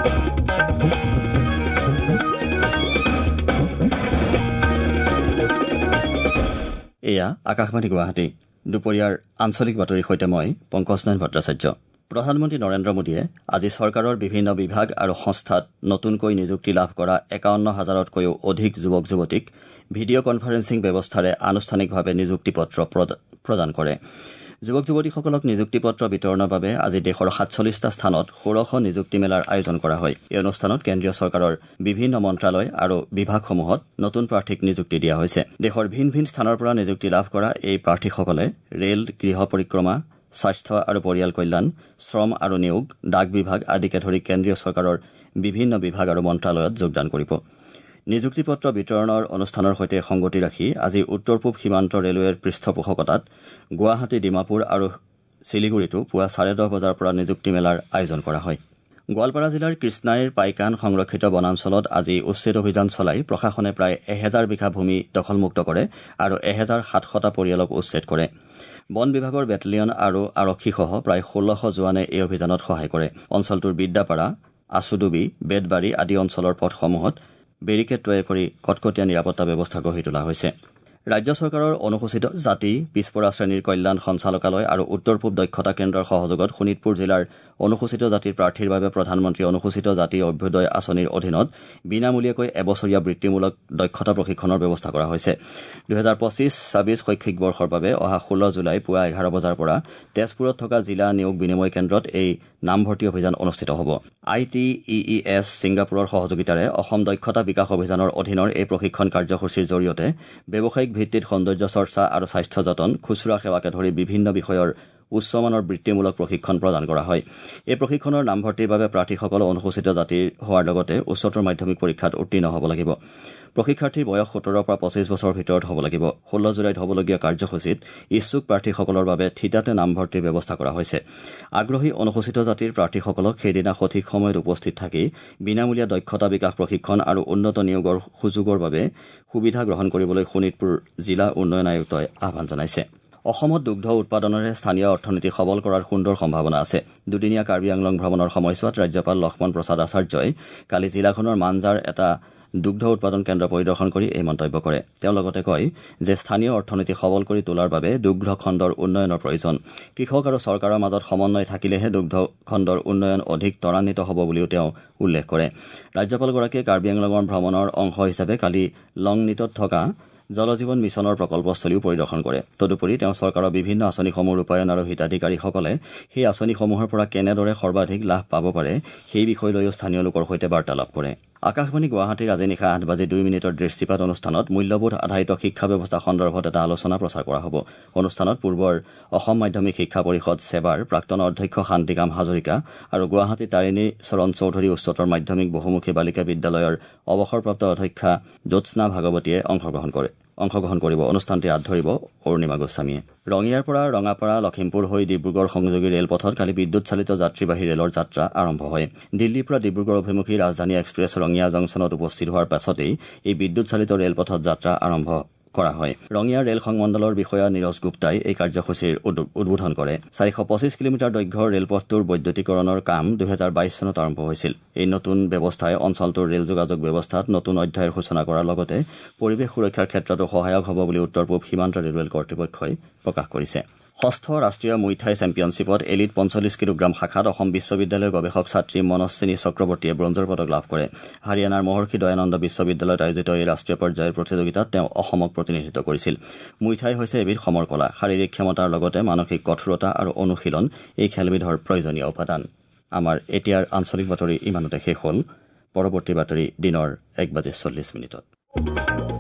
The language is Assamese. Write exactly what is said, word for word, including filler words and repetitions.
এয়া আকাশবাণী গুৱাহাটী দুপৰীয়াৰ আঞ্চলিক বাতৰিৰ সৈতে মই পংকজ নাথ ভট্টাচাৰ্য। প্ৰধানমন্ত্ৰী নৰেন্দ্ৰ মোদীয়ে আজি চৰকাৰৰ বিভিন্ন বিভাগ আৰু সংস্থাত নতুনকৈ নিযুক্তি লাভ কৰা একাৱন্ন হাজাৰতকৈও অধিক যুৱক যুৱতীক ভিডিঅ' কনফাৰেন্সিং ব্যৱস্থাৰে আনুষ্ঠানিকভাৱে নিযুক্তি পত্ৰ প্ৰদান কৰে। যুৱক যুৱতীসকলক নিযুক্তি পত্ৰ বিতৰণৰ বাবে আজি দেশৰ সাতচল্লিছটা স্থানত ষোড়শ নিযুক্তি মেলাৰ আয়োজন কৰা হয়। এই অনুষ্ঠানত কেন্দ্ৰীয় চৰকাৰৰ বিভিন্ন মন্ত্ৰালয় আৰু বিভাগসমূহত নতুন প্ৰাৰ্থীক নিযুক্তি দিয়া হৈছে। দেশৰ ভিন ভিন স্থানৰ পৰা নিযুক্তি লাভ কৰা এই প্ৰাৰ্থীসকলে ৰেল, গৃহ পৰিক্ৰমা, স্বাস্থ্য আৰু পৰিয়াল কল্যাণ, শ্ৰম আৰু নিয়োগ, ডাক বিভাগ আদিকে ধৰি কেন্দ্ৰীয় চৰকাৰৰ বিভিন্ন বিভাগ আৰু মন্ত্ৰালয়ত যোগদান কৰিব। নিযুক্তি পত্ৰ বিতৰণৰ অনুষ্ঠানৰ সৈতে সংগতি ৰাখি আজি উত্তৰ পূব সীমান্ত ৰেলৱেৰ পৃষ্ঠপোষকতাত গুৱাহাটী, ডিমাপুৰ আৰু শিলিগুৰিতো পুৱা চাৰে দহ বজাৰ পৰা নিযুক্তি মেলাৰ আয়োজন কৰা হয়। গোৱালপাৰা জিলাৰ কৃষ্ণাইৰ পাইকান সংৰক্ষিত বনাঞ্চলত আজি উচ্ছেদ অভিযান চলাই প্ৰশাসনে প্ৰায় এহেজাৰ বিঘা ভূমি দখলমুক্ত কৰে আৰু এহেজাৰ সাতশটা পৰিয়ালক উচ্ছেদ কৰে। বন বিভাগৰ বেটেলিয়ন আৰু আৰক্ষীসহ প্ৰায় ষোল্লশ জোৱানে এই অভিযানত সহায় কৰে। অঞ্চলটোৰ বিদ্যাপাৰা, আছুডুবি, বেদবাৰী আদি অঞ্চলৰ পথসমূহত বেৰিকেড তৈয়াৰ কৰি কটকটীয়া নিৰাপত্তা ব্যৱস্থা গঢ়ি তোলা হৈছে। ৰাজ্য চৰকাৰৰ অনুসূচিত জাতি, পিছপৰা শ্ৰেণীৰ কল্যাণ সঞ্চালকালয় আৰু উত্তৰ পূব দক্ষতা কেন্দ্ৰৰ সহযোগত শোণিতপুৰ জিলাৰ অনুসূচিত জাতিৰ প্ৰাৰ্থীৰ বাবে প্ৰধানমন্ত্ৰী অনুসূচিত জাতি অভ্যুদয় আঁচনিৰ অধীনত বিনামূলীয়াকৈ এবছৰীয়া বৃত্তিমূলক দক্ষতা প্ৰশিক্ষণৰ ব্যৱস্থা কৰা হৈছে। দুহেজাৰ পঁচিছ ছাব্বিছ শৈক্ষিক বৰ্ষৰ বাবে অহা ষোল্ল জুলাই পুৱা এঘাৰ বজাৰ পৰা তেজপুৰত থকা জিলা নিয়োগ বিনিময় কেন্দ্ৰত এই নামভৰ্তি অভিযান অনুষ্ঠিত হ'ব। I T E E S ছিংগাপুৰৰ সহযোগিতাৰে অসম দক্ষতা বিকাশ অভিযানৰ অধীনৰ এই প্ৰশিক্ষণ কাৰ্যসূচীৰ জৰিয়তে ব্যৱসায়িক ভিত্তিত সৌন্দৰ্য চৰ্চা আৰু স্বাস্থ্য যতন, খুচুৰা সেৱাকে ধৰি বিভিন্ন বিষয়ৰ উচ্চমানৰ বৃত্তিমূলক প্ৰশিক্ষণ প্ৰদান কৰা হয়। এই প্ৰশিক্ষণৰ নামভৰ্তিৰ বাবে প্ৰাৰ্থীসকল অনুসূচিত জাতিৰ হোৱাৰ লগতে উচ্চতৰ মাধ্যমিক পৰীক্ষাত উত্তীৰ্ণ হ'ব লাগিব। প্ৰশিক্ষাৰ্থীৰ বয়স সোতৰৰ পৰা পঁচিছ বছৰৰ ভিতৰত হ'ব লাগিব। ষোল্ল জুলাইত হ'বলগীয়া কাৰ্যসূচীত ইচ্ছুক প্ৰাৰ্থীসকলৰ বাবে থিতাতে নামভৰ্তিৰ ব্যৱস্থা কৰা হৈছে। আগ্ৰহী অনুসূচিত জাতিৰ প্ৰাৰ্থীসকলক সেইদিনা সঠিক সময়ত উপস্থিত থাকি বিনামূলীয়া দক্ষতা বিকাশ প্ৰশিক্ষণ আৰু উন্নত নিয়োগৰ সুযোগৰ বাবে সুবিধা গ্ৰহণ কৰিবলৈ শোণিতপুৰ জিলা উন্নয়ন আয়ুক্তই আহ্বান জনাইছে। অসমত দুগ্ধ উৎপাদনেৰে স্থানীয় অৰ্থনীতি সবল কৰাৰ সুন্দৰ সম্ভাৱনা আছে। দুদিনীয়া কাৰ্বি আংলং ভ্ৰমণৰ সময়ছোৱাত ৰাজ্যপাল লক্ষ্মণ প্ৰসাদ আচাৰ্যই কালি জিলাখনৰ মানজাৰ এটা দুগ্ধ উৎপাদন কেন্দ্ৰ পৰিদৰ্শন কৰি এই মন্তব্য কৰে। তেওঁ লগতে কয় যে স্থানীয় অৰ্থনীতি সবল কৰি তোলাৰ বাবে দুগ্ধ খণ্ডৰ উন্নয়নৰ প্ৰয়োজন। কৃষক আৰু চৰকাৰৰ মাজত সমন্বয় থাকিলেহে দুগ্ধ খণ্ডৰ উন্নয়ন অধিক ত্বৰান্বিত হ'ব বুলিও তেওঁ উল্লেখ কৰে। ৰাজ্যপালগৰাকীয়ে কাৰ্বি আংলঙৰ ভ্ৰমণৰ অংশ হিচাপে কালি লংনিটত থকা জল জীৱন মিছনৰ প্ৰকল্পস্থলীও পৰিদৰ্শন কৰে। তদুপৰি তেওঁ চৰকাৰৰ বিভিন্ন আঁচনিসমূহ ৰূপায়ণ আৰু হিতাধিকাৰীসকলে সেই আঁচনিসমূহৰ পৰা কেনেদৰে সৰ্বাধিক লাভ পাব পাৰে সেই বিষয় লৈও স্থানীয় লোকৰ সৈতে বাৰ্তালাপ কৰে। আকাশবাণী গুৱাহাটীৰ আজি নিশা আঠ বাজি দুই মিনিটৰ দৃষ্টিপাত অনুষ্ঠানত মূল্যবোধ আধাৰিত শিক্ষা ব্যৱস্থা সন্দৰ্ভত এটা আলোচনা প্ৰচাৰ কৰা হ'ব। অনুষ্ঠানত পূৰ্বৰ অসম মাধ্যমিক শিক্ষা পৰিষদ ছেবাৰ প্ৰাক্তন অধ্যক্ষ শান্তিকাম হাজৰিকা আৰু গুৱাহাটী তাৰিণী চৰণ চৌধুৰী উচ্চতৰ মাধ্যমিক বহুমুখী বালিকা বিদ্যালয়ৰ অৱসৰপ্ৰাপ্ত অধ্যক্ষা জ্যোৎস্না ভাগৱতীয়ে অংশগ্ৰহণ কৰে অংশগ্ৰহণ কৰিব। অনুষ্ঠানটি হাত ধৰিব অৰুণিমা গোস্বামীয়ে। ৰঙিয়াৰ পৰা ৰঙাপাৰা, লখিমপুৰ হৈ ডিব্ৰুগড় সংযোগী ৰেলপথত কালি বিদ্যুৎ চালিত যাত্ৰীবাহী ৰেলৰ যাত্ৰা আৰম্ভ হয়। দিল্লীৰ পৰা ডিব্ৰুগড় অভিমুখী ৰাজধানী এক্সপ্ৰেছ ৰঙিয়া জংচনত উপস্থিত হোৱাৰ পাছতেই এই বিদ্যুৎ চালিত ৰেলপথত যাত্ৰা আৰম্ভ কৰা হয়। ৰঙিয়া ৰেল সংমণ্ডলৰ বিষয়া নীৰজ গুপ্তাই এই কাৰ্যসূচীৰ উদ্বোধন কৰে। চাৰিশ পঁচিছ কিলোমিটাৰ দৈৰ্ঘ্যৰ ৰেলপথটোৰ বৈদ্যুতিকৰণৰ কাম দুহেজাৰ বাইছ চনত আৰম্ভ হৈছিল। এই নতুন ব্যৱস্থাই অঞ্চলটোৰ ৰেল যোগাযোগ ব্যৱস্থাত নতুন অধ্যায়ৰ সূচনা কৰাৰ লগতে পৰিৱেশ সুৰক্ষাৰ ক্ষেত্ৰতো সহায়ক হ'ব বুলি উত্তৰ পূব সীমান্ত ৰেলৱে কৰ্তৃপক্ষই প্ৰকাশ কৰিছে। ষষ্ঠ ৰাষ্ট্ৰীয় মুইথাই চেম্পিয়নশ্বিপত এলিট পঞ্চল্লিছ কিলোগ্ৰাম শাখাত অসম বিশ্ববিদ্যালয়ৰ গৱেষক ছাত্ৰী মনস্বিনী চক্ৰৱৰ্তীয়ে ব্ৰঞ্জৰ পদক লাভ কৰে। হাৰিয়ানাৰ মহৰ্ষি দয়ানন্দ বিশ্ববিদ্যালয়ত আয়োজিত এই ৰাষ্ট্ৰীয় পৰ্যায়ৰ প্ৰতিযোগিতাত তেওঁ অসমক প্ৰতিনিধিত্ব কৰিছিল। মুইথাই হৈছে এবিধ সমৰ কলা। শাৰীৰিক ক্ষমতাৰ লগতে মানসিক কঠোৰতা আৰু অনুশীলন এই খেলবিধৰ প্ৰয়োজনীয় উপাদান। আমাৰ এতিয়াৰ আঞ্চলিক বাতৰি ইমানতে শেষ হ'ল। পৰৱৰ্তী বাতৰি দিনৰ এক বাজি চল্লিছ মিনিটত।